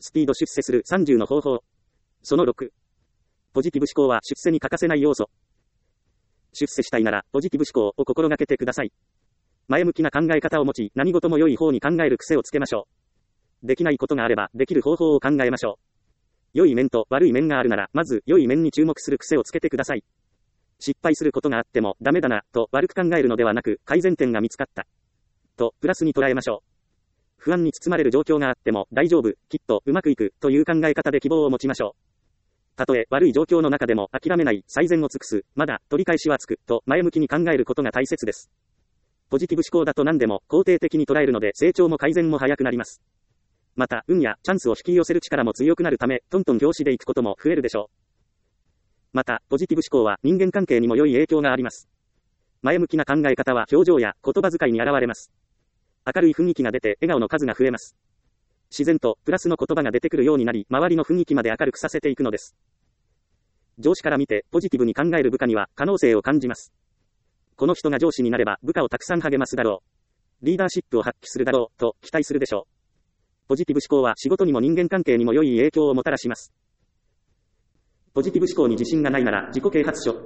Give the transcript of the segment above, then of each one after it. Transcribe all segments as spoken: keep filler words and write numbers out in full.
スピード出世するさんじゅうの方法。そのろく。ポジティブ思考は出世に欠かせない要素。出世したいなら、ポジティブ思考を心がけてください。前向きな考え方を持ち、何事も良い方に考える癖をつけましょう。できないことがあれば、できる方法を考えましょう。良い面と悪い面があるなら、まず良い面に注目する癖をつけてください。失敗することがあっても、ダメだな、と悪く考えるのではなく、改善点が見つかった。と、プラスに捉えましょう。不安に包まれる状況があっても、大丈夫、きっとうまくいく、という考え方で希望を持ちましょう。たとえ悪い状況の中でも諦めない、最善を尽くす、まだ取り返しはつく、と前向きに考えることが大切です。ポジティブ思考だと何でも肯定的に捉えるので成長も改善も早くなります。また、運やチャンスを引き寄せる力も強くなるため、トントン拍子でいくことも増えるでしょう。また、ポジティブ思考は人間関係にも良い影響があります。前向きな考え方は表情や言葉遣いに現れます。明るい雰囲気が出て笑顔の数が増えます。自然とプラスの言葉が出てくるようになり、周りの雰囲気まで明るくさせていくのです。上司から見てポジティブに考える部下には可能性を感じます。この人が上司になれば部下をたくさん励ますだろう。リーダーシップを発揮するだろう、と期待するでしょう。ポジティブ思考は仕事にも人間関係にも良い影響をもたらします。ポジティブ思考に自信がないなら自己啓発書。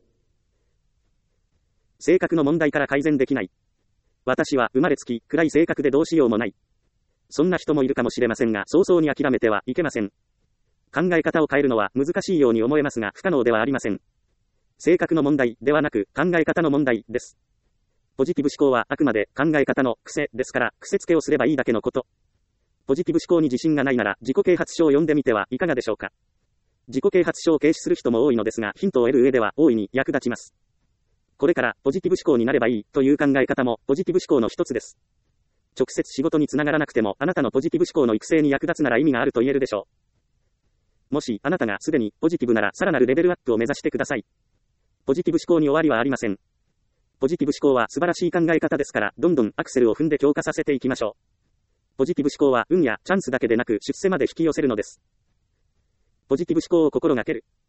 性格の問題から改善できない。私は生まれつき暗い性格でどうしようもない。そんな人もいるかもしれませんが、早々に諦めてはいけません。考え方を変えるのは難しいように思えますが、不可能ではありません。性格の問題ではなく考え方の問題です。ポジティブ思考はあくまで考え方の癖ですから、癖付けをすればいいだけのこと。ポジティブ思考に自信がないなら自己啓発書を読んでみてはいかがでしょうか。自己啓発書を軽視する人も多いのですが、ヒントを得る上では大いに役立ちます。これからポジティブ思考になればいいという考え方もポジティブ思考の一つです。直接仕事につながらなくても、あなたのポジティブ思考の育成に役立つなら意味があると言えるでしょう。もしあなたがすでにポジティブなら、さらなるレベルアップを目指してください。ポジティブ思考に終わりはありません。ポジティブ思考は素晴らしい考え方ですから、どんどんアクセルを踏んで強化させていきましょう。ポジティブ思考は運やチャンスだけでなく出世まで引き寄せるのです。ポジティブ思考を心がける。